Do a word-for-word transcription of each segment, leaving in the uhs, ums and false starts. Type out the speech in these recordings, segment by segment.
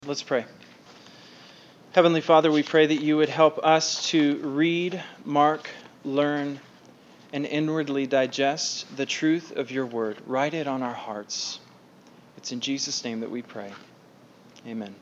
Let's pray. Heavenly Father, we pray that you would help us to read, mark, learn, and inwardly digest the truth of your word. Write it on our hearts. It's in Jesus' name that we pray. Amen.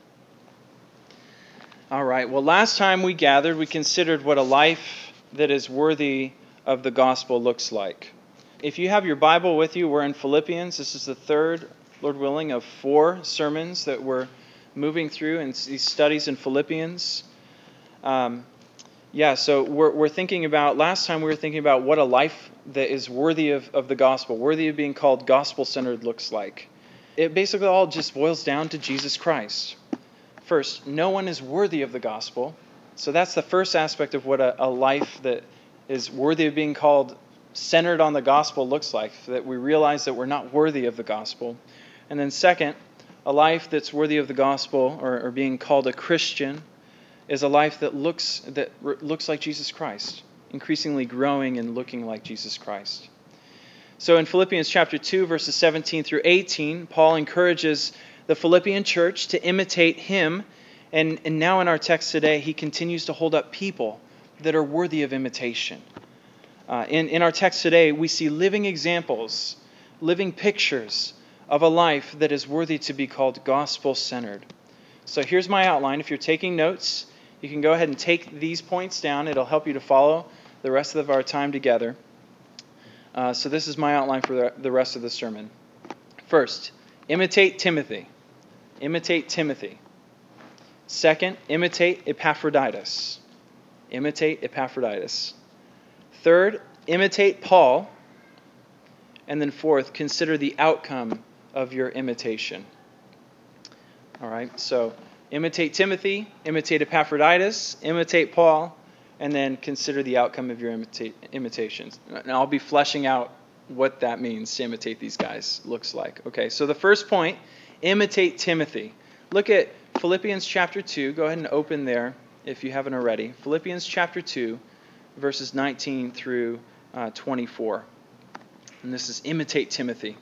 All right. Well, last time we gathered, we considered what a life that is worthy of the gospel looks like. If you have your Bible with you, we're in Philippians. This is the third, Lord willing, of four sermons that we're moving through in these studies in Philippians. Um, yeah, so we're we're thinking about, last time we were thinking about what a life that is worthy of, of the gospel, worthy of being called gospel-centered looks like. It basically all just boils down to Jesus Christ. First, no one is worthy of the gospel. So that's the first aspect of what a, a life that is worthy of being called centered on the gospel looks like, that we realize that we're not worthy of the gospel. And then second, a life that's worthy of the gospel, or, or being called a Christian, is a life that looks that re- looks like Jesus Christ, increasingly growing and looking like Jesus Christ. So in Philippians chapter two, verses seventeen through eighteen, Paul encourages the Philippian church to imitate him, and, and now in our text today, he continues to hold up people that are worthy of imitation. Uh, in, in our text today, we see living examples, living pictures of a life that is worthy to be called gospel-centered. So here's my outline. If you're taking notes, you can go ahead and take these points down. It'll help you to follow the rest of our time together. Uh, so this is my outline for the, the rest of the sermon. First, imitate Timothy. Imitate Timothy. Second, imitate Epaphroditus. Imitate Epaphroditus. Third, imitate Paul. And then fourth, consider the outcome of your imitation. All right, so imitate Timothy, imitate Epaphroditus, imitate Paul, and then consider the outcome of your imita- imitations. And I'll be fleshing out what that means to imitate these guys looks like. Okay, so the first point, imitate Timothy. Look at Philippians chapter two. Go ahead and open there if you haven't already. Philippians chapter two, verses nineteen through uh, twenty-four. And this is imitate Timothy.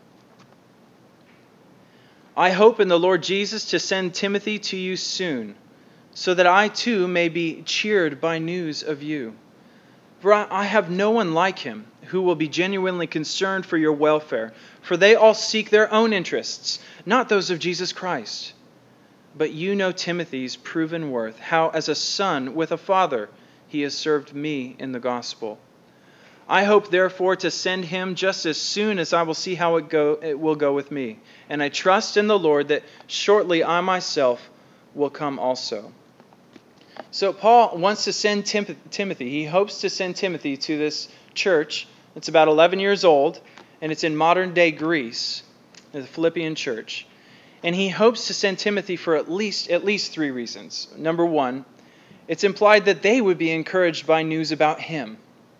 I hope in the Lord Jesus to send Timothy to you soon, so that I too may be cheered by news of you. For I have no one like him who will be genuinely concerned for your welfare, for they all seek their own interests, not those of Jesus Christ. But you know Timothy's proven worth, how as a son with a father he has served me in the gospel. I hope, therefore, to send him just as soon as I will see how it go. It will go with me. And I trust in the Lord that shortly I myself will come also. So Paul wants to send Tim- Timothy. He hopes to send Timothy to this church. It's about eleven years old, and it's in modern-day Greece, the Philippian church. And he hopes to send Timothy for at least at least three reasons. Number one, it's implied that they would be encouraged by news about him.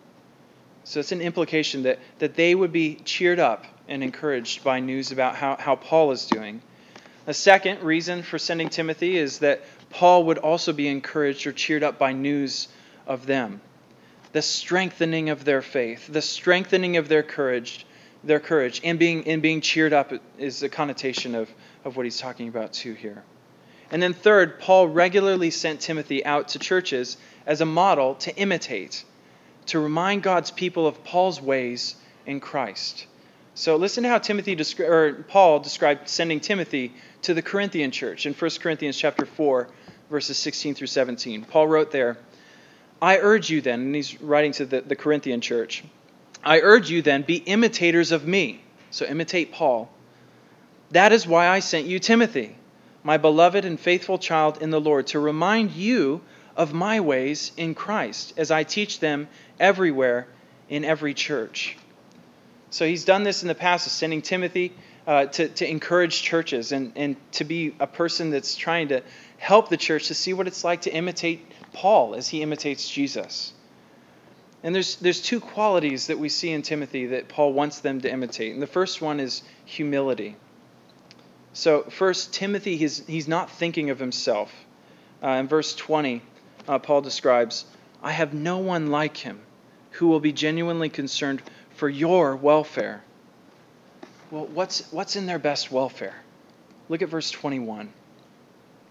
So it's an implication that, that they would be cheered up and encouraged by news about how, how Paul is doing. A second reason for sending Timothy is that Paul would also be encouraged or cheered up by news of them. The strengthening of their faith, the strengthening of their courage, their courage, and being and being cheered up is a connotation of, of what he's talking about too here. And then third, Paul regularly sent Timothy out to churches as a model to imitate, to remind God's people of Paul's ways in Christ. So listen to how Timothy descri- or Paul described sending Timothy to the Corinthian church in First Corinthians chapter four, verses sixteen through seventeen. Paul wrote there, I urge you then, and he's writing to the, the Corinthian church, I urge you then, be imitators of me. So imitate Paul. That is why I sent you Timothy, my beloved and faithful child in the Lord, to remind you of my ways in Christ, as I teach them everywhere in every church. So he's done this in the past of sending Timothy uh, to, to encourage churches and, and to be a person that's trying to help the church to see what it's like to imitate Paul as he imitates Jesus. And there's there's two qualities that we see in Timothy that Paul wants them to imitate. And the first one is humility. So first, Timothy, he's, he's not thinking of himself. Uh, in verse twenty, uh, Paul describes, I have no one like him who will be genuinely concerned for your welfare. Well, what's what's in their best welfare? Look at verse twenty-one.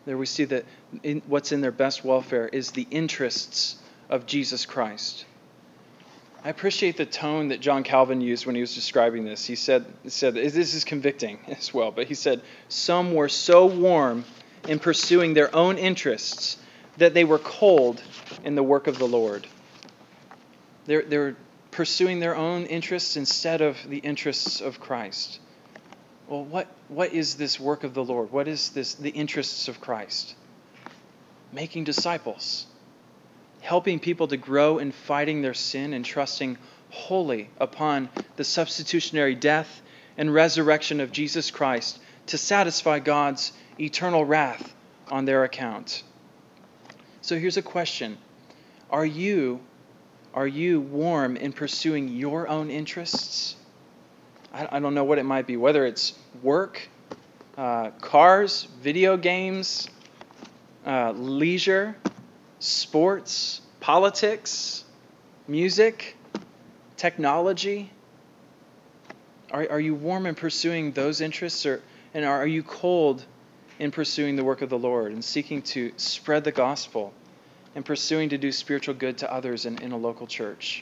There we see that in, what's in their best welfare is the interests of Jesus Christ. I appreciate the tone that John Calvin used when he was describing this. He said, he said this is convicting as well, but he said, some were so warm in pursuing their own interests that they were cold in the work of the Lord. They're, they're pursuing their own interests instead of the interests of Christ. Well, what, what is this work of the Lord? What is this the interests of Christ? Making disciples. Helping people to grow in fighting their sin and trusting wholly upon the substitutionary death and resurrection of Jesus Christ to satisfy God's eternal wrath on their account. So here's a question. Are you, are you warm in pursuing your own interests? I, I don't know what it might be, whether it's work, uh, cars, video games, uh, leisure, sports, politics, music, technology. Are, are you warm in pursuing those interests, or and are you cold in pursuing the work of the Lord and seeking to spread the gospel and pursuing to do spiritual good to others in, in a local church?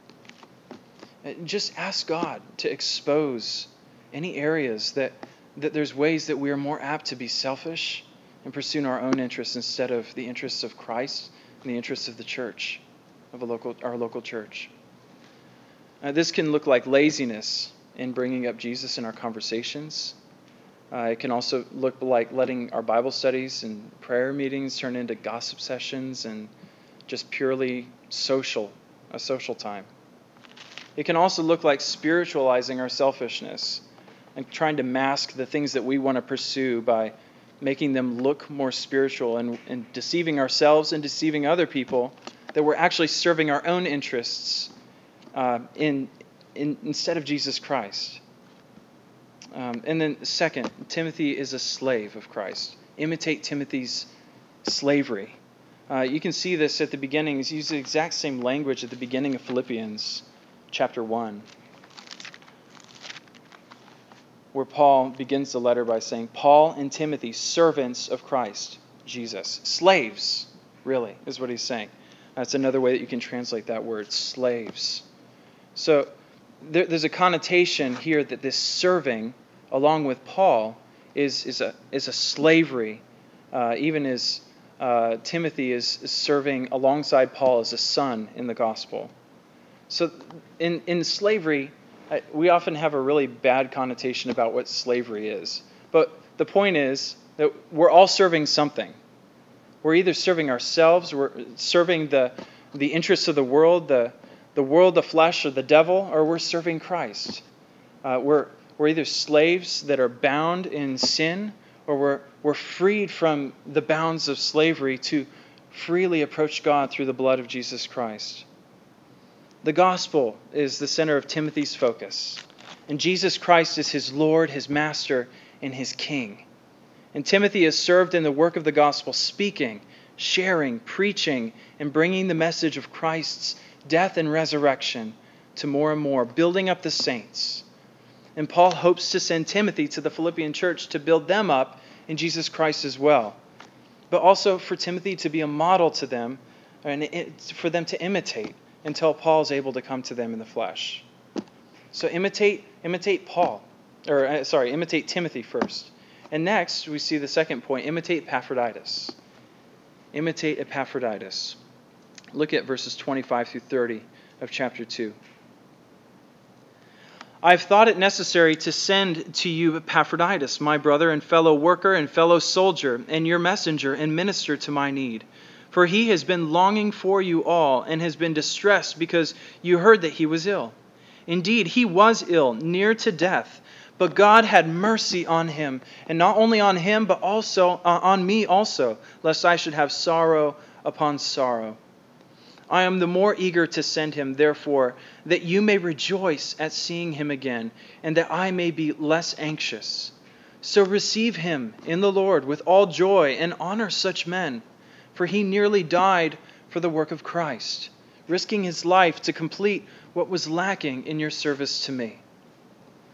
Just ask God to expose any areas that, that there's ways that we are more apt to be selfish and pursuing our own interests instead of the interests of Christ and the interests of the church, of a local, our local church. Uh, this can look like laziness in bringing up Jesus in our conversations. Uh, it can also look like letting our Bible studies and prayer meetings turn into gossip sessions and just purely social, a social time. It can also look like spiritualizing our selfishness and trying to mask the things that we want to pursue by making them look more spiritual and, and deceiving ourselves and deceiving other people that we're actually serving our own interests uh, in, in instead of Jesus Christ. Um, and then second, Timothy is a slave of Christ. Imitate Timothy's slavery. Uh, you can see this at the beginning. He's used the exact same language at the beginning of Philippians chapter one, where Paul begins the letter by saying, Paul and Timothy, servants of Christ Jesus. Slaves, really, is what he's saying. That's another way that you can translate that word, slaves. So there, there's a connotation here that this serving, along with Paul, is, is, a, is a slavery, uh, even as uh, Timothy is, is serving alongside Paul as a son in the gospel. So in, in slavery, we often have a really bad connotation about what slavery is. But the point is that we're all serving something. We're either serving ourselves, we're serving the, the interests of the world, the, the world, the flesh, or the devil, or we're serving Christ. Uh, we're, we're either slaves that are bound in sin, or we're, we're freed from the bounds of slavery to freely approach God through the blood of Jesus Christ. The gospel is the center of Timothy's focus. And Jesus Christ is his Lord, his Master, and his King. And Timothy is served in the work of the gospel, speaking, sharing, preaching, and bringing the message of Christ's death and resurrection to more and more, building up the saints. And Paul hopes to send Timothy to the Philippian church to build them up in Jesus Christ as well. But also for Timothy to be a model to them, and for them to imitate, until Paul is able to come to them in the flesh. So imitate imitate Paul, or uh, sorry, imitate Timothy first. And next, we see the second point, imitate Epaphroditus. Imitate Epaphroditus. Look at verses twenty-five through thirty of chapter two. I've thought it necessary to send to you Epaphroditus, my brother and fellow worker and fellow soldier, and your messenger and minister to my need. For he has been longing for you all and has been distressed because you heard that he was ill. Indeed, he was ill, near to death, but God had mercy on him, and not only on him, but also uh, on me also, lest I should have sorrow upon sorrow. I am the more eager to send him, therefore, that you may rejoice at seeing him again, and that I may be less anxious. So receive him in the Lord with all joy and honor such men. For he nearly died for the work of Christ, risking his life to complete what was lacking in your service to me.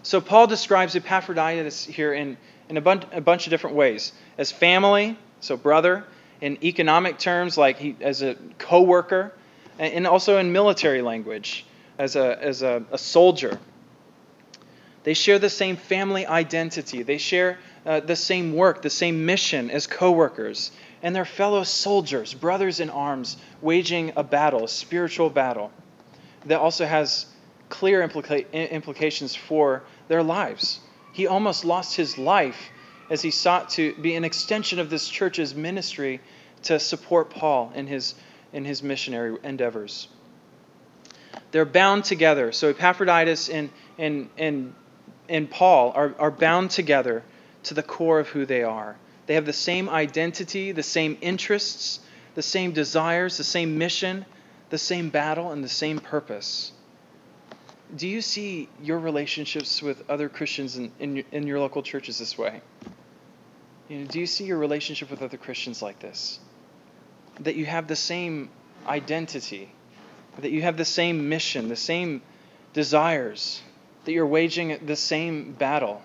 So Paul describes Epaphroditus here in, in a, bun- a bunch of different ways. As family, so brother, in economic terms, like he, as a co-worker, and also in military language, as a, as a, a soldier. They share the same family identity. They share uh, the same work, the same mission as co-workers. And they're fellow soldiers, brothers in arms, waging a battle, a spiritual battle that also has clear implica- implications for their lives. He almost lost his life as he sought to be an extension of this church's ministry to support Paul in his, in his missionary endeavors. They're bound together. So Epaphroditus and, and, and, and Paul are, are bound together to the core of who they are. They have the same identity, the same interests, the same desires, the same mission, the same battle, and the same purpose. Do you see your relationships with other Christians in, in, in your local churches this way? You know, do you see your relationship with other Christians like this? That you have the same identity, that you have the same mission, the same desires, that you're waging the same battle?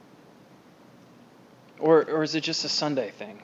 Or, or is it just a Sunday thing?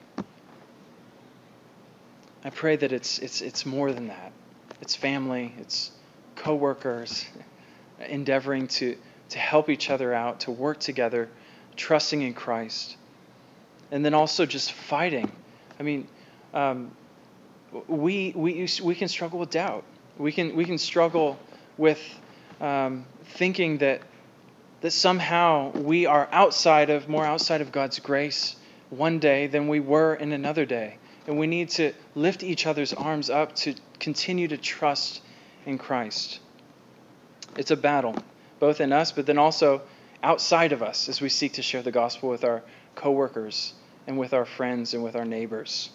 I pray that it's it's it's more than that. It's family, it's co-workers, endeavoring to, to help each other out, to work together, trusting in Christ. And then also just fighting. I mean, um, we we we can struggle with doubt. We can we can struggle with um, thinking that that somehow we are outside of more outside of God's grace one day than we were in another day. And we need to lift each other's arms up to continue to trust in Christ. It's a battle, both in us, but then also outside of us as we seek to share the gospel with our co-workers and with our friends and with our neighbors.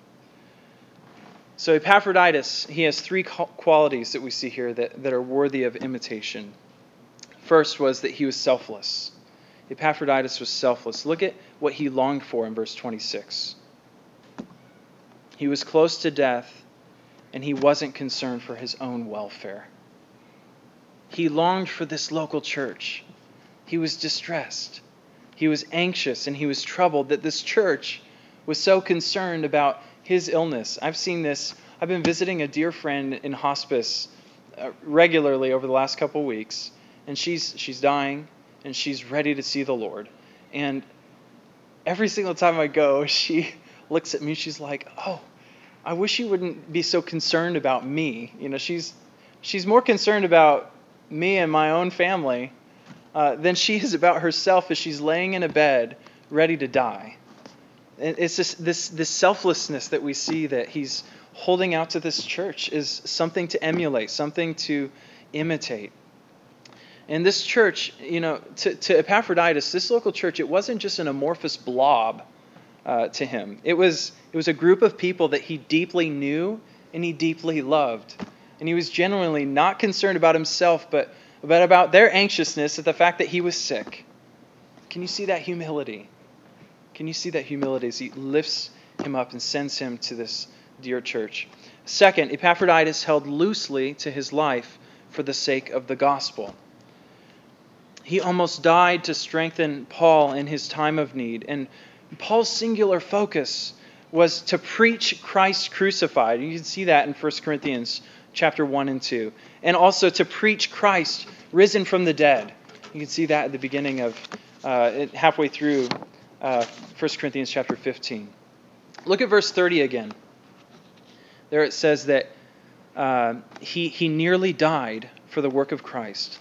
So Epaphroditus, he has three qualities that we see here that, that are worthy of imitation. First was that he was selfless. Epaphroditus was selfless. Look at what he longed for in verse twenty-six. He was close to death, and he wasn't concerned for his own welfare. He longed for this local church. He was distressed. He was anxious, and he was troubled that this church was so concerned about his illness. I've seen this. I've been visiting a dear friend in hospice uh, regularly over the last couple of weeks, and she's she's dying, and she's ready to see the Lord. And every single time I go, she looks at me, she's like, "Oh, I wish you wouldn't be so concerned about me." You know, she's she's more concerned about me and my own family uh, than she is about herself as she's laying in a bed ready to die. It's this, this this selflessness that we see that he's holding out to this church is something to emulate, something to imitate. And this church, you know, to, to Epaphroditus, this local church, it wasn't just an amorphous blob uh, to him. It was it was a group of people that he deeply knew and he deeply loved. And he was genuinely not concerned about himself, but, but about their anxiousness at the fact that he was sick. Can you see that humility? Can you see that humility as he lifts him up and sends him to this dear church? Second, Epaphroditus held loosely to his life for the sake of the gospel. He almost died to strengthen Paul in his time of need. And Paul's singular focus was to preach Christ crucified. You can see that in First Corinthians chapter one and two. And also to preach Christ risen from the dead. You can see that at the beginning of, uh, halfway through uh, First Corinthians chapter fifteen. Look at verse thirty again. There it says that uh, he, he nearly died for the work of Christ.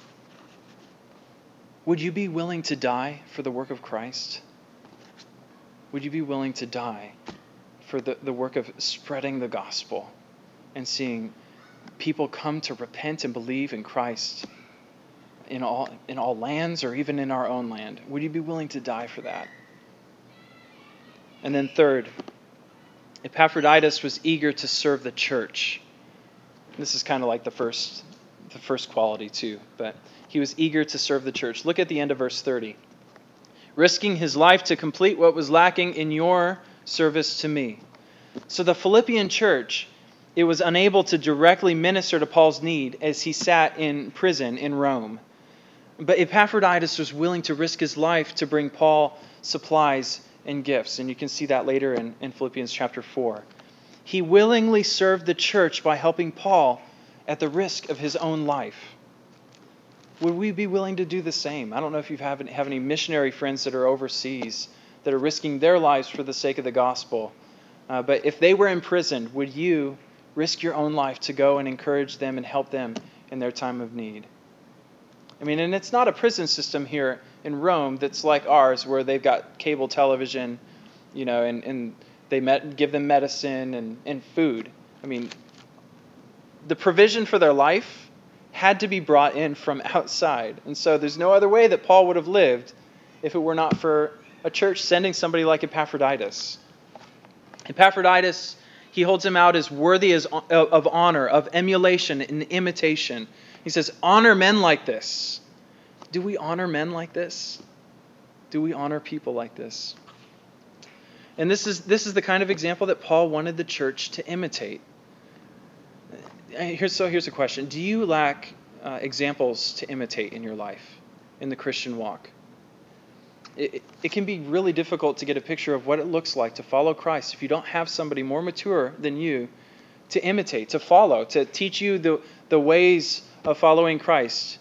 Would you be willing to die for the work of Christ? Would you be willing to die for the, the work of spreading the gospel and seeing people come to repent and believe in Christ in all in all lands or even in our own land? Would you be willing to die for that? And then third, Epaphroditus was eager to serve the church. This is kind of like the first the first quality too, but he was eager to serve the church. Look at the end of verse thirty. Risking his life to complete what was lacking in your service to me. So the Philippian church, it was unable to directly minister to Paul's need as he sat in prison in Rome. But Epaphroditus was willing to risk his life to bring Paul supplies and gifts. And you can see that later in, in Philippians chapter four. He willingly served the church by helping Paul at the risk of his own life. Would we be willing to do the same? I don't know if you have any, have any missionary friends that are overseas that are risking their lives for the sake of the gospel. Uh, but if they were imprisoned, would you risk your own life to go and encourage them and help them in their time of need? I mean, and it's not a prison system here in Rome that's like ours, where they've got cable television, you know, and, and they met, give them medicine and, and food. I mean, the provision for their life had to be brought in from outside. And so there's no other way that Paul would have lived if it were not for a church sending somebody like Epaphroditus. Epaphroditus, he holds him out as worthy as, of honor, of emulation and imitation. He says, honor men like this. Do we honor men like this? Do we honor people like this? And this is this is the kind of example that Paul wanted the church to imitate. Here's, so here's a question. Do you lack uh, examples to imitate in your life, in the Christian walk? It, it can be really difficult to get a picture of what it looks like to follow Christ if you don't have somebody more mature than you to imitate, to follow, to teach you the, the ways of following Christ.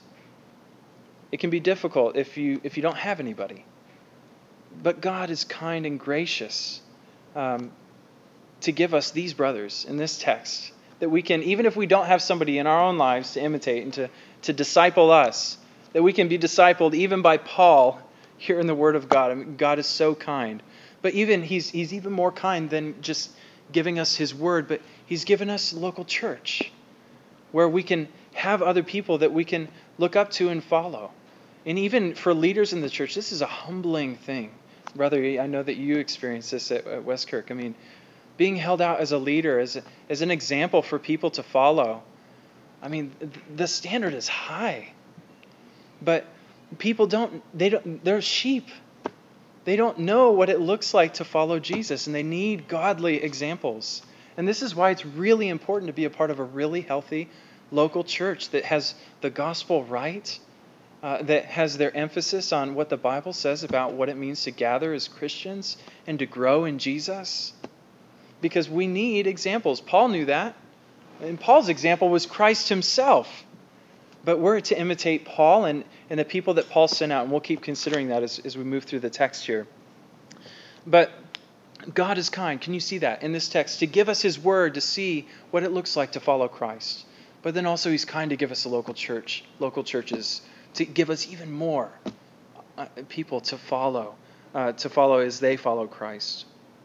It can be difficult if you if you don't have anybody. But God is kind and gracious um, to give us these brothers in this text, that we can, even if we don't have somebody in our own lives to imitate and to, to disciple us, that we can be discipled even by Paul here in the Word of God. I mean, God is so kind. But even he's he's even more kind than just giving us His Word, but He's given us a local church where we can have other people that we can look up to and follow. And even for leaders in the church, this is a humbling thing. Brother, I know that you experienced this at, at Westkirk. I mean, being held out as a leader, as, a, as an example for people to follow. I mean, the standard is high. But people don't, they don't, they're sheep. They don't know what it looks like to follow Jesus, and they need godly examples. And this is why it's really important to be a part of a really healthy local church that has the gospel right, uh, that has their emphasis on what the Bible says about what it means to gather as Christians and to grow in Jesus. Because we need examples. Paul knew that. And Paul's example was Christ himself. But we're to imitate Paul and, and the people that Paul sent out. And we'll keep considering that as, as we move through the text here. But God is kind. Can you see that in this text? To give us His word, to see what it looks like to follow Christ. But then also He's kind to give us a local church, local churches, to give us even more uh, people to follow, uh, to follow as they follow Christ.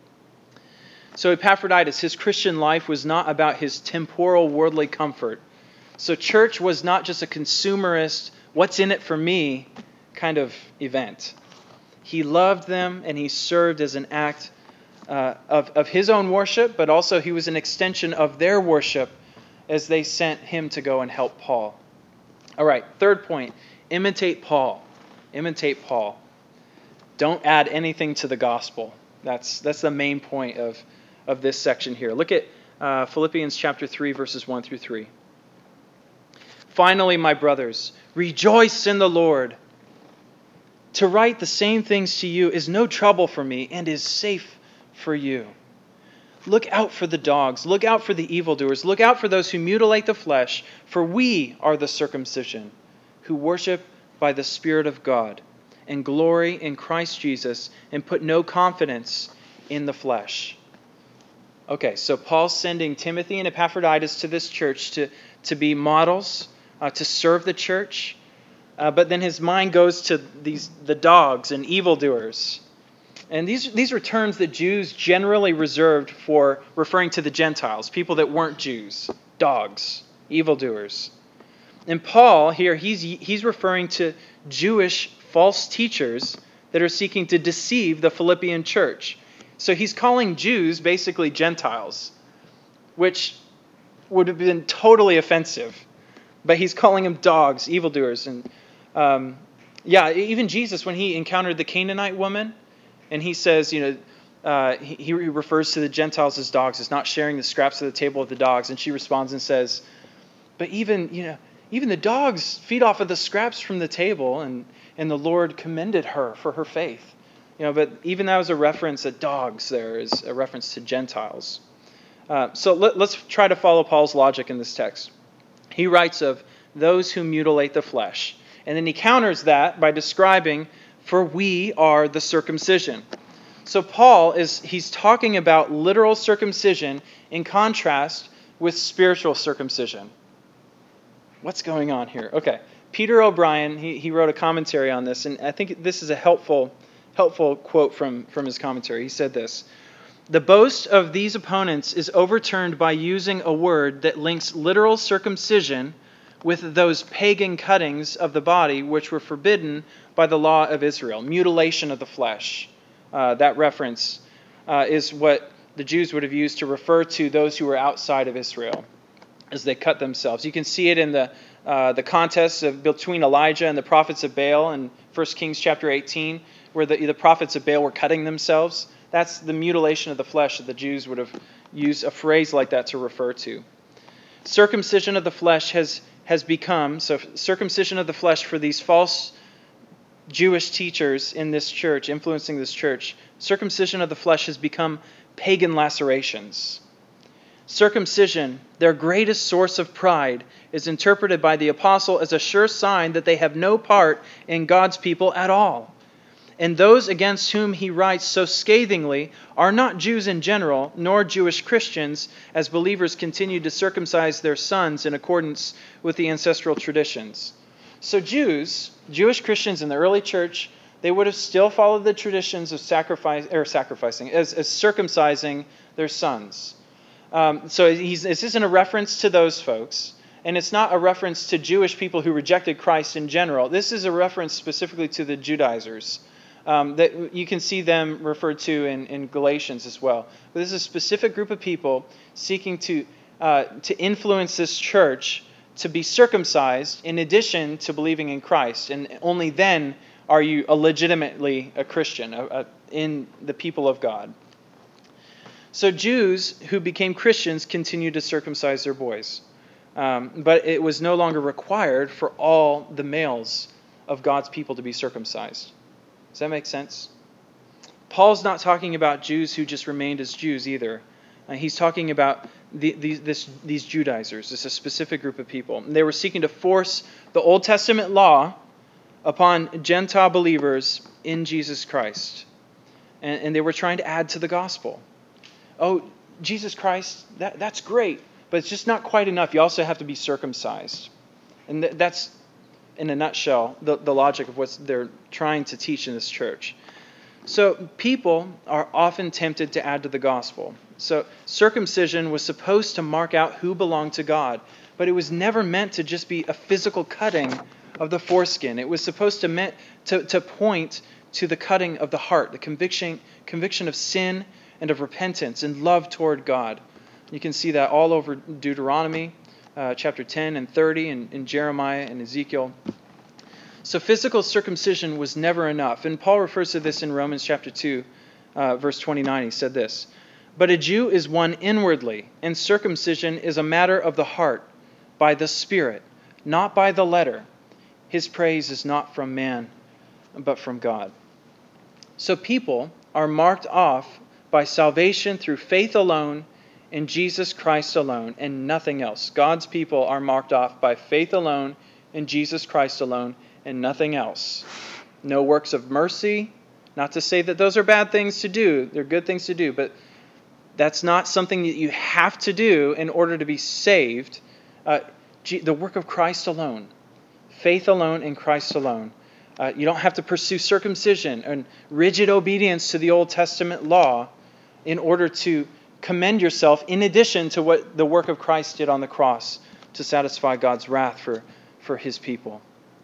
So Epaphroditus, his Christian life was not about his temporal worldly comfort. So church was not just a consumerist, what's in it for me kind of event. He loved them and he served as an act uh, of, of his own worship, but also he was an extension of their worship as they sent him to go and help Paul. All right, third point, imitate Paul. Imitate Paul. Don't add anything to the gospel. That's that's the main point of, of this section here. Look at uh, Philippians chapter three, verses one through three. Finally, my brothers, rejoice in the Lord. To write the same things to you is no trouble for me and is safe for you. Look out for the dogs. Look out for the evildoers. Look out for those who mutilate the flesh, for we are the circumcision, who worship by the Spirit of God, and glory in Christ Jesus, and put no confidence in the flesh. Okay, so Paul's sending Timothy and Epaphroditus to this church to, to be models, uh, to serve the church. Uh, but then his mind goes to these the dogs and evildoers. And these, these are terms that Jews generally reserved for referring to the Gentiles, people that weren't Jews, dogs, evildoers. And Paul here, he's, he's referring to Jewish false teachers that are seeking to deceive the Philippian church. So he's calling Jews basically Gentiles, which would have been totally offensive. But he's calling them dogs, evildoers. And um, yeah, even Jesus, when he encountered the Canaanite woman, and he says, you know, uh, he, he refers to the Gentiles as dogs, as not sharing the scraps of the table of the dogs. And she responds and says, but even, you know, even the dogs feed off of the scraps from the table, and, and the Lord commended her for her faith. You know, but even that was a reference that dogs there is a reference to Gentiles. Uh, so let, let's try to follow Paul's logic in this text. He writes of those who mutilate the flesh. And then he counters that by describing, for we are the circumcision. So Paul is, he's talking about literal circumcision in contrast with spiritual circumcision. What's going on here? Okay. Peter O'Brien, he, he wrote a commentary on this, and I think this is a helpful, helpful quote from, from his commentary. He said this: "The boast of these opponents is overturned by using a word that links literal circumcision with those pagan cuttings of the body which were forbidden by the law of Israel, mutilation of the flesh." Uh, that reference uh, is what the Jews would have used to refer to those who were outside of Israel as they cut themselves. You can see it in the uh, the contest of, between Elijah and the prophets of Baal in First Kings chapter eighteen, where the, the prophets of Baal were cutting themselves. That's the mutilation of the flesh that the Jews would have used a phrase like that to refer to. Circumcision of the flesh has, has become, so circumcision of the flesh for these false Jewish teachers in this church, influencing this church, circumcision of the flesh has become pagan lacerations. Circumcision, their greatest source of pride, is interpreted by the apostle as a sure sign that they have no part in God's people at all. And those against whom he writes so scathingly are not Jews in general, nor Jewish Christians, as believers continue to circumcise their sons in accordance with the ancestral traditions. So Jews, Jewish Christians in the early church, they would have still followed the traditions of sacrifice or sacrificing, as, as circumcising their sons. Um, so he's, this isn't a reference to those folks, and it's not a reference to Jewish people who rejected Christ in general. This is a reference specifically to the Judaizers. Um, that you can see them referred to in, in Galatians as well. But this is a specific group of people seeking to uh, to influence this church to be circumcised in addition to believing in Christ. And only then are you a legitimately a Christian a, a, in the people of God. So Jews who became Christians continued to circumcise their boys. Um, but it was no longer required for all the males of God's people to be circumcised. Does that make sense? Paul's not talking about Jews who just remained as Jews either. Uh, he's talking about the, the, this, these Judaizers. This is a specific group of people. And they were seeking to force the Old Testament law upon Gentile believers in Jesus Christ. And, and they were trying to add to the gospel. Oh, Jesus Christ, that, that's great, but it's just not quite enough. You also have to be circumcised. And th- that's, in a nutshell, the, the logic of what they're trying to teach in this church. So people are often tempted to add to the gospel. So circumcision was supposed to mark out who belonged to God, but it was never meant to just be a physical cutting of the foreskin. It was supposed to meant to, to point to the cutting of the heart, the conviction conviction of sin and of repentance and love toward God. You can see that all over Deuteronomy, Uh, chapter ten and thirty, and in Jeremiah and Ezekiel. So physical circumcision was never enough. And Paul refers to this in Romans chapter two, uh, verse twenty-nine. He said this: "But a Jew is one inwardly, and circumcision is a matter of the heart, by the Spirit, not by the letter. His praise is not from man, but from God." So people are marked off by salvation through faith alone, in Jesus Christ alone, and nothing else. God's people are marked off by faith alone, in Jesus Christ alone, and nothing else. No works of mercy. Not to say that those are bad things to do. They're good things to do, but that's not something that you have to do in order to be saved. Uh, the work of Christ alone. Faith alone in Christ alone. Uh, you don't have to pursue circumcision and rigid obedience to the Old Testament law in order to commend yourself in addition to what the work of Christ did on the cross to satisfy God's wrath for, for his people.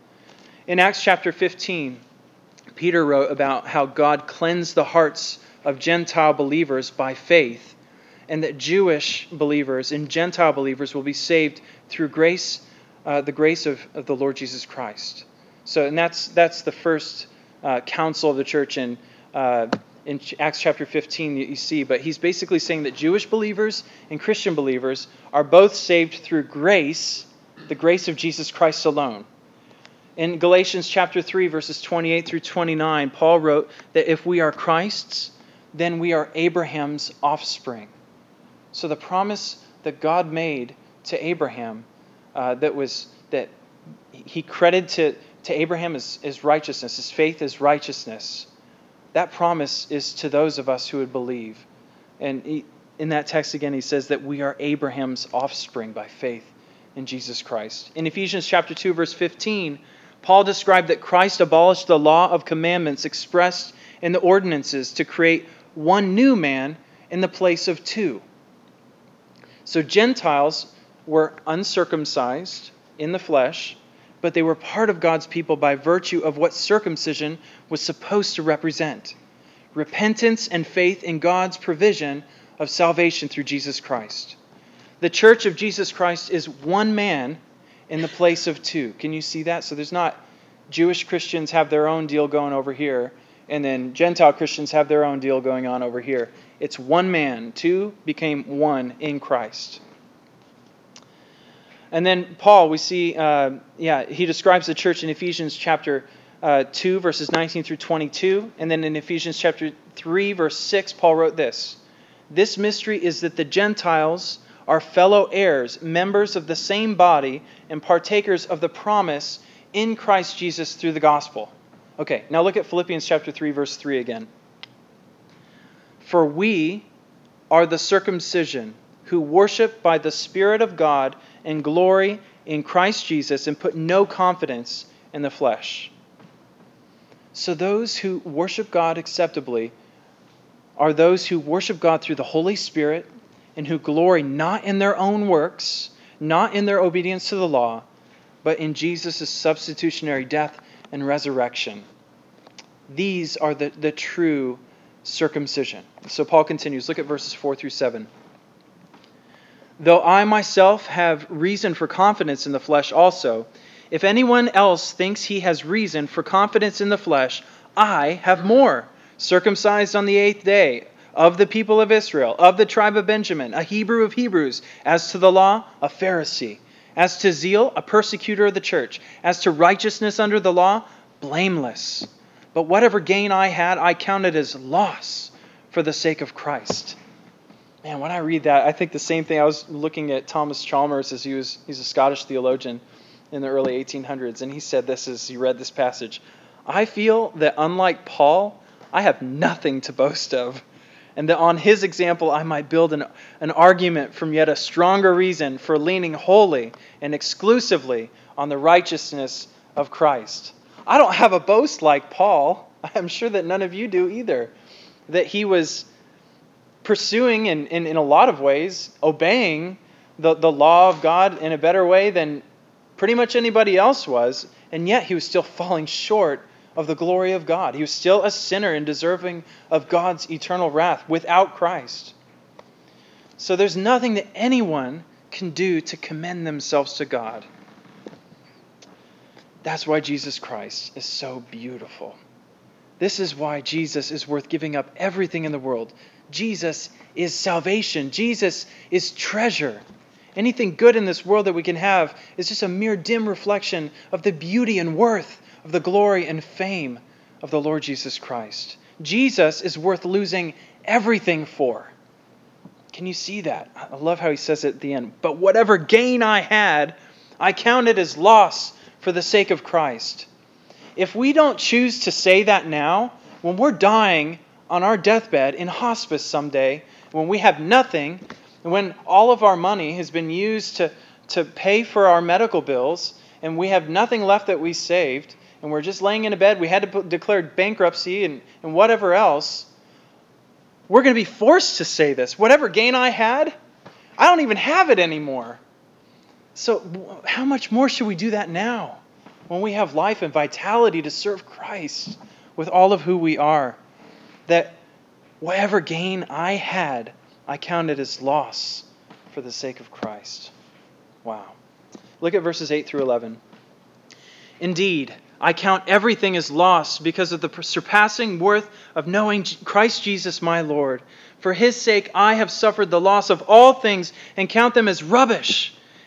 In Acts chapter fifteen, Peter wrote about how God cleansed the hearts of Gentile believers by faith, and that Jewish believers and Gentile believers will be saved through grace, uh, the grace of, of the Lord Jesus Christ. So, and that's that's the first uh, council of the church in uh, in Acts chapter fifteen that you see. But he's basically saying that Jewish believers and Christian believers are both saved through grace the grace of Jesus Christ alone. In Galatians chapter three, verses twenty-eight through twenty-nine, Paul wrote that if we are Christ's, then we are Abraham's offspring. So the promise that God made to Abraham, uh, that was that he credited to, to Abraham as, as righteousness, his faith as righteousness, that promise is to those of us who would believe. And he, in that text again, he says that we are Abraham's offspring by faith in Jesus Christ. In Ephesians chapter two, verse fifteen, Paul described that Christ abolished the law of commandments expressed in the ordinances to create one new man in the place of two. So Gentiles were uncircumcised in the flesh, but they were part of God's people by virtue of what circumcision was supposed to represent: repentance and faith in God's provision of salvation through Jesus Christ. The church of Jesus Christ is one man in the place of two. Can you see that? So there's not Jewish Christians have their own deal going over here, and then Gentile Christians have their own deal going on over here. It's one man. Two became one in Christ. And then Paul, we see, uh, yeah, he describes the church in Ephesians chapter uh, two, verses nineteen through twenty-two. And then in Ephesians chapter three, verse six, Paul wrote this: "This mystery is that the Gentiles are fellow heirs, members of the same body, and partakers of the promise in Christ Jesus through the gospel." Okay, now look at Philippians chapter three, verse three again. "For we are the circumcision who worship by the Spirit of God and glory in Christ Jesus and put no confidence in the flesh." So those who worship God acceptably are those who worship God through the Holy Spirit and who glory not in their own works, not in their obedience to the law, but in Jesus' substitutionary death and resurrection. These are the, the true circumcision. So Paul continues. Look at verses four through seven. "Though I myself have reason for confidence in the flesh also, if anyone else thinks he has reason for confidence in the flesh, I have more. Circumcised on the eighth day, of the people of Israel, of the tribe of Benjamin, a Hebrew of Hebrews, as to the law, a Pharisee, as to zeal, a persecutor of the church, as to righteousness under the law, blameless. But whatever gain I had, I counted as loss for the sake of Christ." Man, when I read that, I think the same thing. I was looking at Thomas Chalmers, as he was he's a Scottish theologian in the early eighteen hundreds, and he said this as he read this passage: "I feel that unlike Paul, I have nothing to boast of, and that on his example I might build an, an argument from yet a stronger reason for leaning wholly and exclusively on the righteousness of Christ." I don't have a boast like Paul. I'm sure that none of you do either. That he was pursuing and in, in, in a lot of ways, obeying the, the law of God in a better way than pretty much anybody else was, and yet he was still falling short of the glory of God. He was still a sinner and deserving of God's eternal wrath without Christ. So there's nothing that anyone can do to commend themselves to God. That's why Jesus Christ is so beautiful. This is why Jesus is worth giving up everything in the world. Jesus is salvation. Jesus is treasure. Anything good in this world that we can have is just a mere dim reflection of the beauty and worth of the glory and fame of the Lord Jesus Christ. Jesus is worth losing everything for. Can you see that? I love how he says it at the end. "But whatever gain I had, I counted as loss for the sake of Christ." If we don't choose to say that now, when we're dying on our deathbed in hospice someday, when we have nothing, when all of our money has been used to, to pay for our medical bills, and we have nothing left that we saved, and we're just laying in a bed, we had to put, declare bankruptcy and, and whatever else, we're going to be forced to say this. Whatever gain I had, I don't even have it anymore. So how much more should we do that now, when we have life and vitality to serve Christ with all of who we are? That whatever gain I had, I counted as loss for the sake of Christ. Wow. Look at verses eight through eleven. "Indeed, I count everything as loss because of the surpassing worth of knowing Christ Jesus my Lord. For his sake I have suffered the loss of all things and count them as rubbish,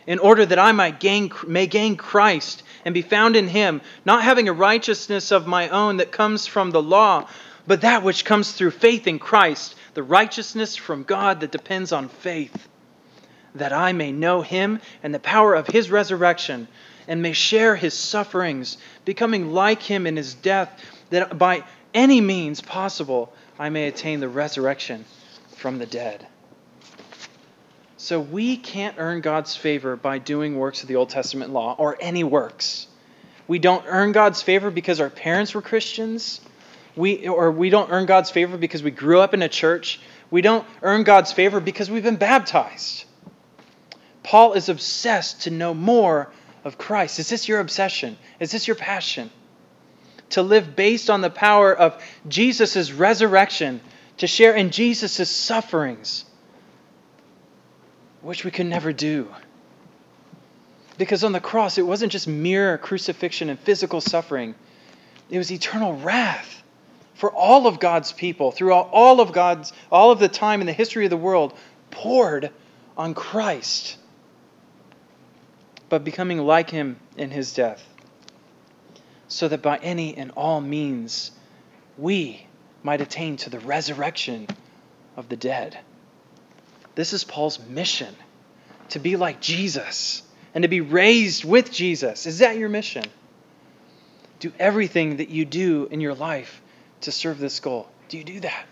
in order that I might gain, may gain Christ and be found in him, not having a righteousness of my own that comes from the law, but that which comes through faith in Christ, the righteousness from God that depends on faith, that I may know him and the power of his resurrection, and may share his sufferings, becoming like him in his death, that by any means possible I may attain the resurrection from the dead. So we can't earn God's favor by doing works of the Old Testament law or any works. We don't earn God's favor because our parents were Christians. We or we don't earn God's favor because we grew up in a church. We don't earn God's favor because we've been baptized. Paul is obsessed to know more of Christ. Is this your obsession? Is this your passion? To live based on the power of Jesus' resurrection, to share in Jesus' sufferings, which we could never do. Because on the cross, it wasn't just mere crucifixion and physical suffering. It was eternal wrath for all of God's people, throughout all of God's, all of the time in the history of the world, poured on Christ, but becoming like him in his death, so that by any and all means we might attain to the resurrection of the dead. This is Paul's mission, to be like Jesus and to be raised with Jesus. Is that your mission? Do everything that you do in your life to serve this goal. Do you do that?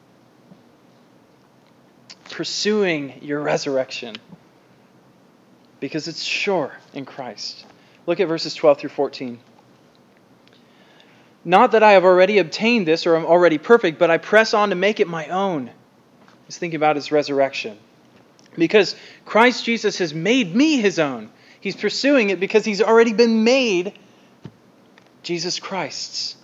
Pursuing your resurrection, because it's sure in Christ. Look at verses twelve through fourteen. Not that I have already obtained this or am already perfect, but I press on to make it my own. He's thinking about his resurrection. Because Christ Jesus has made me his own. He's pursuing it because he's already been made Jesus Christ's.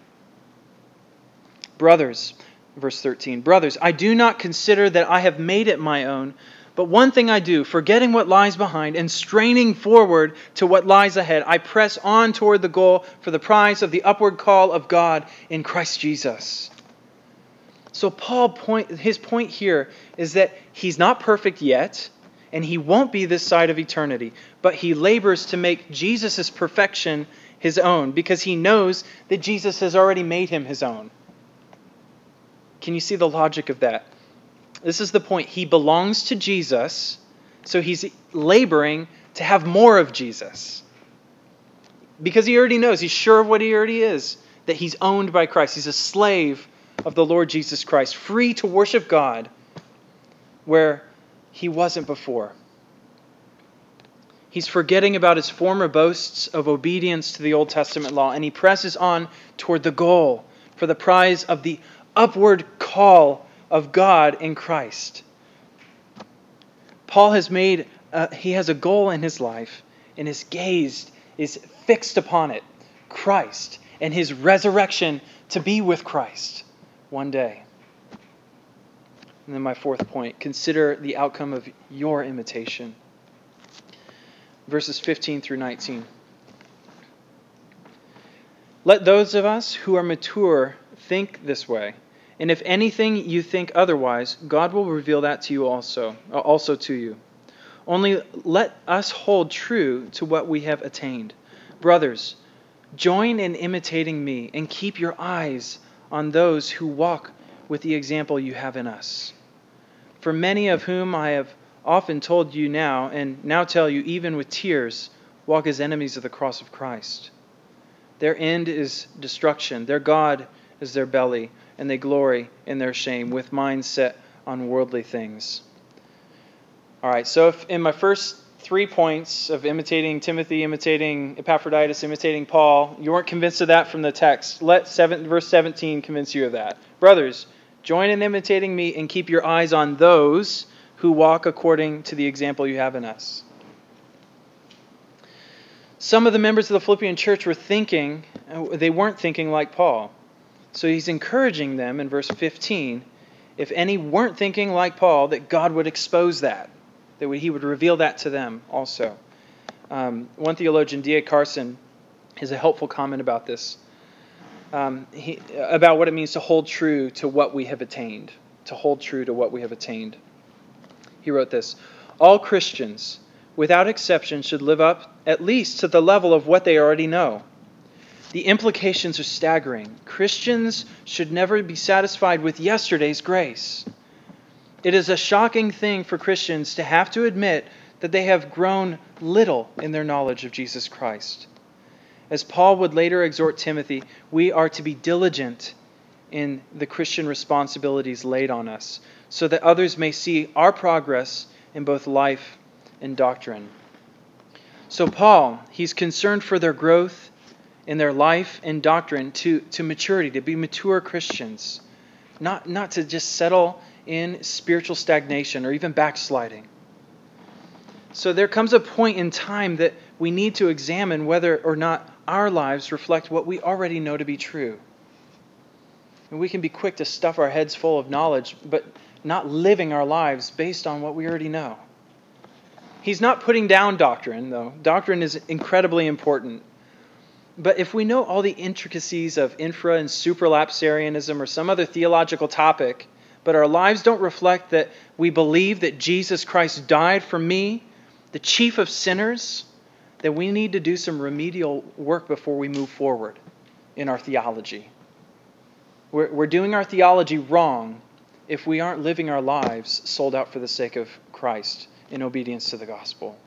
Brothers, verse thirteen, brothers, I do not consider that I have made it my own, but one thing I do, forgetting what lies behind and straining forward to what lies ahead, I press on toward the goal for the prize of the upward call of God in Christ Jesus. So Paul point his point here is that he's not perfect yet, and he won't be this side of eternity, but he labors to make Jesus' perfection his own because he knows that Jesus has already made him his own. Can you see the logic of that? This is the point. He belongs to Jesus, so he's laboring to have more of Jesus. Because he already knows, he's sure of what he already is, that he's owned by Christ. He's a slave of the Lord Jesus Christ, free to worship God where he wasn't before. He's forgetting about his former boasts of obedience to the Old Testament law, and he presses on toward the goal for the prize of the upward call of God in Christ. Paul has made, uh, he has a goal in his life, and his gaze is fixed upon it, Christ, and his resurrection to be with Christ one day. And then my fourth point, consider the outcome of your imitation. Verses fifteen through nineteen. Let those of us who are mature think this way. And if anything you think otherwise, God will reveal that to you also, also to you. Only let us hold true to what we have attained. Brothers, join in imitating me and keep your eyes on those who walk with the example you have in us. For many of whom I have often told you now, and now tell you even with tears, walk as enemies of the cross of Christ. Their end is destruction. Their God is their belly, and they glory in their shame, with minds set on worldly things. All right, so if in my first three points of imitating Timothy, imitating Epaphroditus, imitating Paul, you weren't convinced of that from the text, let seven, verse seventeen convince you of that. Brothers, join in imitating me and keep your eyes on those who walk according to the example you have in us. Some of the members of the Philippian church were thinking, they weren't thinking like Paul. So he's encouraging them in verse fifteen, if any weren't thinking like Paul, that God would expose that, that he would reveal that to them also. Um, one theologian, D A Carson, has a helpful comment about this, um, he, about what it means to hold true to what we have attained, to hold true to what we have attained. He wrote this, all Christians, without exception, should live up at least to the level of what they already know. The implications are staggering. Christians should never be satisfied with yesterday's grace. It is a shocking thing for Christians to have to admit that they have grown little in their knowledge of Jesus Christ. As Paul would later exhort Timothy, we are to be diligent in the Christian responsibilities laid on us, so that others may see our progress in both life and doctrine. So Paul, he's concerned for their growth in their life and doctrine to, to maturity, to be mature Christians, not, not to just settle in spiritual stagnation or even backsliding. So there comes a point in time that we need to examine whether or not our lives reflect what we already know to be true. And we can be quick to stuff our heads full of knowledge, but not living our lives based on what we already know. He's not putting down doctrine, though. Doctrine is incredibly important. But if we know all the intricacies of infra and supralapsarianism or some other theological topic, but our lives don't reflect that we believe that Jesus Christ died for me, the chief of sinners, then we need to do some remedial work before we move forward in our theology. We're, we're doing our theology wrong if we aren't living our lives sold out for the sake of Christ in obedience to the gospel.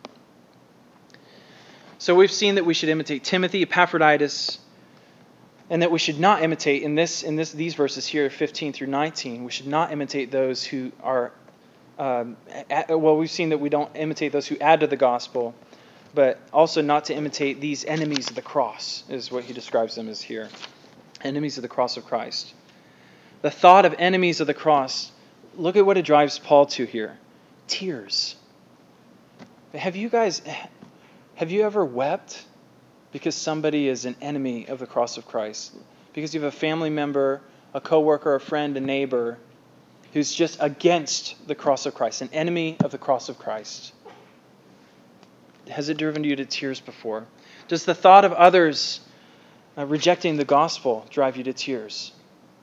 So we've seen that we should imitate Timothy, Epaphroditus, and that we should not imitate, in this in this these verses here, fifteen through nineteen, we should not imitate those who are, um, at, well, we've seen that we don't imitate those who add to the gospel, but also not to imitate these enemies of the cross, is what he describes them as here. Enemies of the cross of Christ. The thought of enemies of the cross, look at what it drives Paul to here. Tears. Have you guys, have you ever wept because somebody is an enemy of the cross of Christ? Because you have a family member, a coworker, a friend, a neighbor who's just against the cross of Christ, an enemy of the cross of Christ. Has it driven you to tears before? Does the thought of others uh, rejecting the gospel drive you to tears?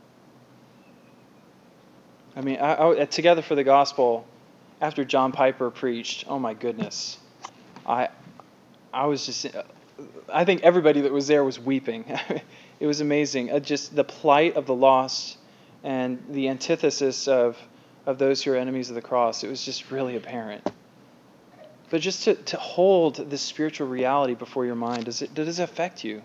I mean, I, I, at Together for the Gospel, after John Piper preached, oh my goodness, I, I was just, I think everybody that was there was weeping. It was amazing. Uh, just the plight of the lost and the antithesis of of those who are enemies of the cross. It was just really apparent. But just to, to hold this spiritual reality before your mind, does it does it affect you?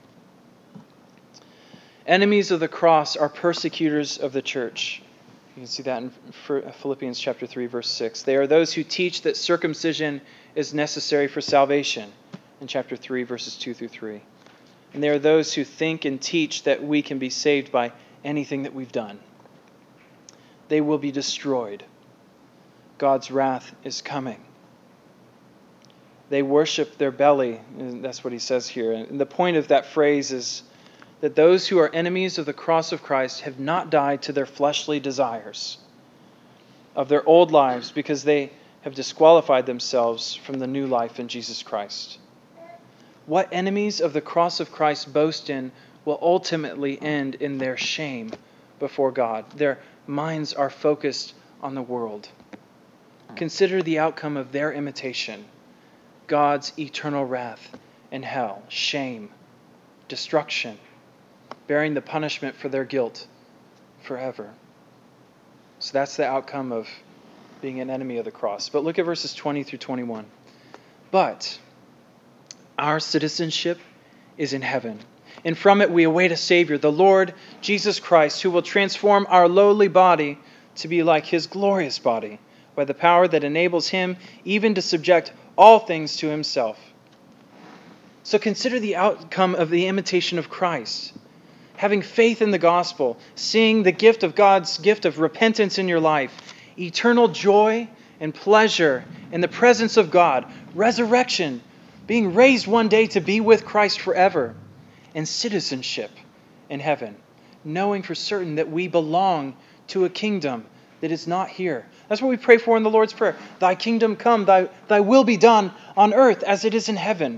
Enemies of the cross are persecutors of the church. You can see that in Philippians chapter three, verse six. They are those who teach that circumcision is necessary for salvation, in chapter three, verses two through three. And they are those who think and teach that we can be saved by anything that we've done. They will be destroyed. God's wrath is coming. They worship their belly, and that's what he says here. And the point of that phrase is that those who are enemies of the cross of Christ have not died to their fleshly desires of their old lives because they have disqualified themselves from the new life in Jesus Christ. What enemies of the cross of Christ boast in will ultimately end in their shame before God. Their minds are focused on the world. Consider the outcome of their imitation: God's eternal wrath and hell, shame, destruction, bearing the punishment for their guilt forever. So that's the outcome of being an enemy of the cross. But look at verses twenty through twenty-one. But our citizenship is in heaven, and from it we await a Savior, the Lord Jesus Christ, who will transform our lowly body to be like his glorious body, by the power that enables him even to subject all things to himself. So consider the outcome of the imitation of Christ. Having faith in the gospel, seeing the gift of God's gift of repentance in your life, eternal joy and pleasure in the presence of God, resurrection, being raised one day to be with Christ forever, and citizenship in heaven, knowing for certain that we belong to a kingdom that is not here. That's what we pray for in the Lord's Prayer. Thy kingdom come, thy, thy will be done on earth as it is in heaven.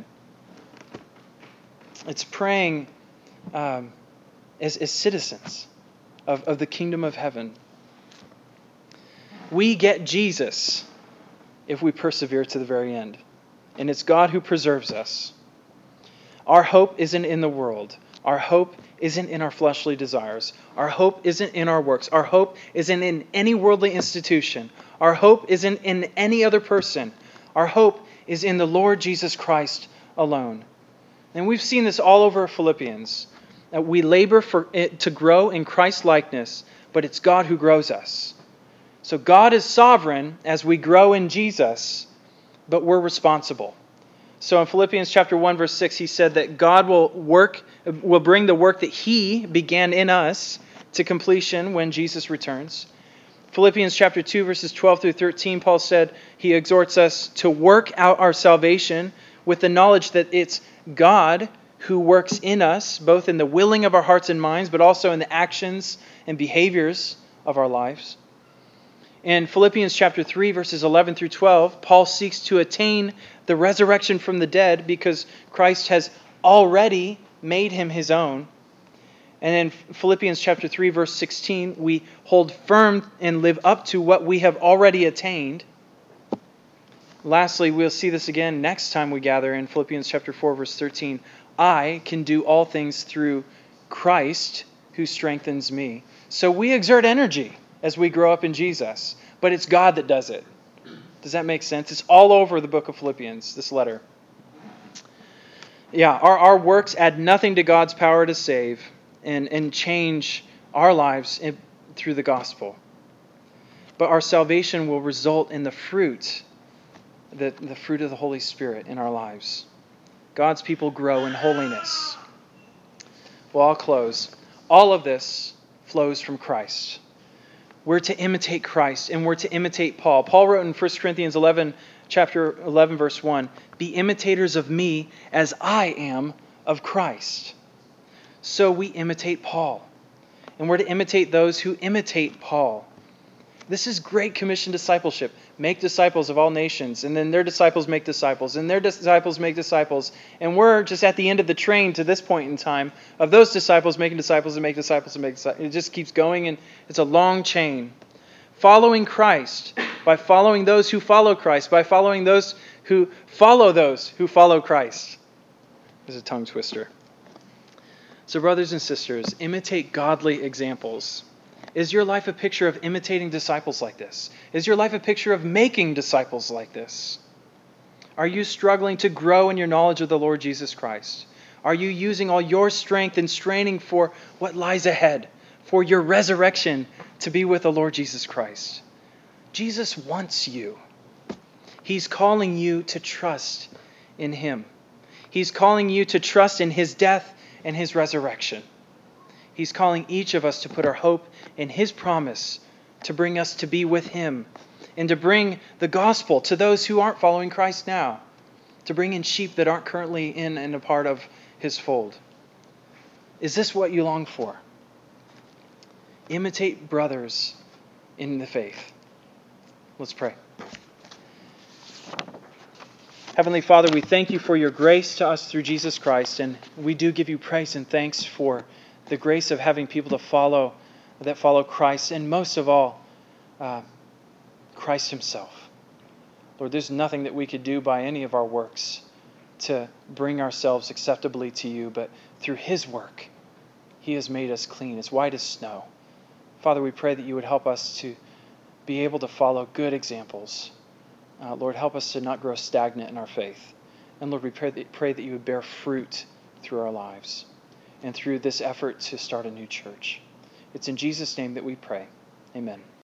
It's praying um, as, as citizens of, of the kingdom of heaven. We get Jesus if we persevere to the very end. and it's God who preserves us. Our hope isn't in the world. Our hope isn't in our fleshly desires. Our hope isn't in our works. Our hope isn't in any worldly institution. Our hope isn't in any other person. Our hope is in the Lord Jesus Christ alone. And we've seen this all over Philippians. That we labor for it to grow in Christ's likeness, but it's God who grows us. So God is sovereign as we grow in Jesus, but we're responsible. So in Philippians chapter one, verse six, he said that God will work, will bring the work that He began in us to completion when Jesus returns. Philippians chapter two, verses twelve through thirteen, Paul said he exhorts us to work out our salvation with the knowledge that it's God who works in us, both in the willing of our hearts and minds, but also in the actions and behaviors of our lives. In Philippians chapter three, verses eleven through twelve, Paul seeks to attain the resurrection from the dead because Christ has already made him his own. And in Philippians chapter three, verse sixteen, we hold firm and live up to what we have already attained. Lastly, we'll see this again next time we gather in Philippians chapter four, verse thirteen. I can do all things through Christ who strengthens me. So we exert energy as we grow up in Jesus, but it's God that does it. Does that make sense? It's all over the book of Philippians, this letter. Yeah, our, our works add nothing to God's power to save and, and change our lives in, through the gospel. But our salvation will result in the fruit, the, the fruit of the Holy Spirit in our lives. God's people grow in holiness. Well, I'll close. All of this flows from Christ. We're to imitate Christ, and we're to imitate Paul. Paul wrote in First Corinthians eleven, chapter eleven, verse one, "Be imitators of me as I am of Christ." So we imitate Paul, and we're to imitate those who imitate Paul. This is Great Commission discipleship. Make disciples of all nations, and then their disciples make disciples, and their disciples make disciples. And we're just at the end of the train to this point in time of those disciples making disciples and make disciples and make disciples. It just keeps going, and it's a long chain. Following Christ, by following those who follow Christ, by following those who follow those who follow Christ. There's a tongue twister. So brothers and sisters, imitate godly examples. Is your life a picture of imitating disciples like this? Is your life a picture of making disciples like this? Are you struggling to grow in your knowledge of the Lord Jesus Christ? Are you using all your strength and straining for what lies ahead, for your resurrection to be with the Lord Jesus Christ? Jesus wants you. He's calling you to trust in Him. He's calling you to trust in His death and His resurrection. He's calling each of us to put our hope in His promise to bring us to be with Him and to bring the gospel to those who aren't following Christ now, to bring in sheep that aren't currently in and a part of His fold. Is this what you long for? Imitate brothers in the faith. Let's pray. Heavenly Father, we thank You for Your grace to us through Jesus Christ, and we do give You praise and thanks for the grace of having people to follow, that follow Christ, and most of all, uh, Christ Himself. Lord, there's nothing that we could do by any of our works to bring ourselves acceptably to You, but through His work, He has made us clean, as white as snow. Father, we pray that You would help us to be able to follow good examples. Uh, Lord, help us to not grow stagnant in our faith. And Lord, we pray that, pray that You would bear fruit through our lives and through this effort to start a new church. It's in Jesus' name that we pray. Amen.